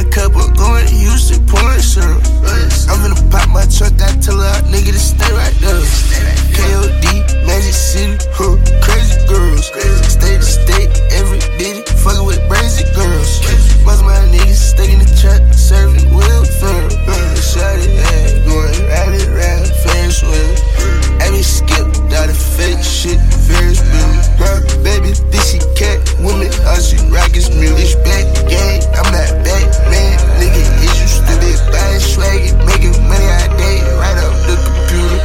my cup, I'm going to Houston, pouring syrup. I'm finna pop my truck, I tell her nigga to stay right there. KOD, Magic City, crazy girls. State to state, every bitty, fucking with crazy girls. Most of my niggas stay in the trap, serving welfare. Shot it, going round and round, Ferris wheel. I be skipped all the fake shit, Ferris wheel. My baby, this she cat woman, all she rock is real. It's back gang, I'm not back man. Nigga, is you stupid, buying swag, making money all day, right off the computer.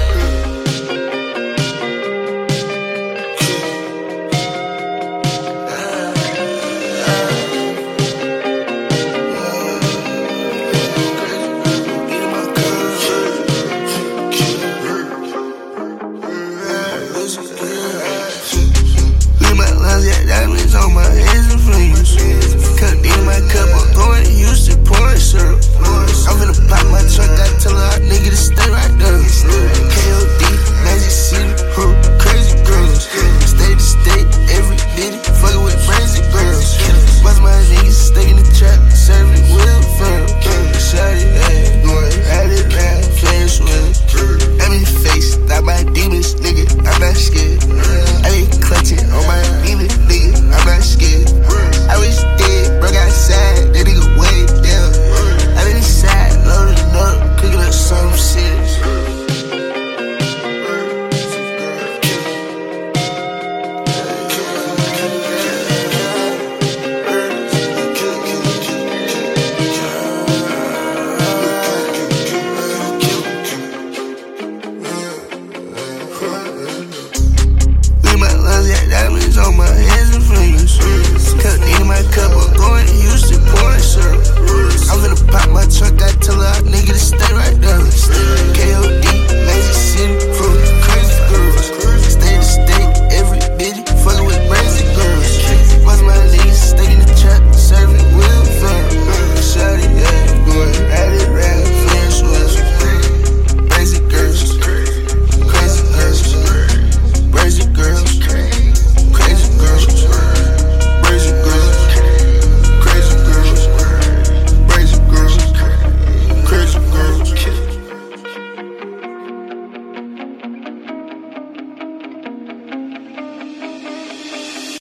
Diamonds on my hands and fingers. Cut in my cup, I'm going to Houston, pouring syrup. I'm finna pop my truck, I tell her nigga to stay right there. KOD, Magic City, crazy girls. State to state, every bitty, fucking with crazy girls. Most of my niggas stay in the trap, serving welfare. Shot it, going round and round, Ferris wheel. I'm in the face, stop my demons, nigga, I'm not scared. I been clutching on my demons, nigga, I'm not scared. I was dead, broke outside, that nigga way down. I been inside, loading up, cooking up some serious. Diamonds on my hands and fingers. Cut in my cup, I'm going to Houston, pouring syrup. I'm finna pop my truck, I tell her nigga to stay right there.